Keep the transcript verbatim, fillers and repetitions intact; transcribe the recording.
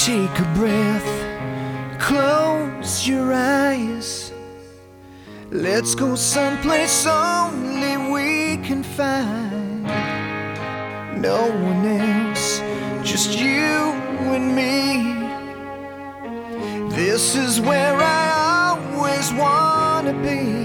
Take a breath, close your eyes. Let's go someplace only we can find. No one else, just you and me. This is where I always wanna be.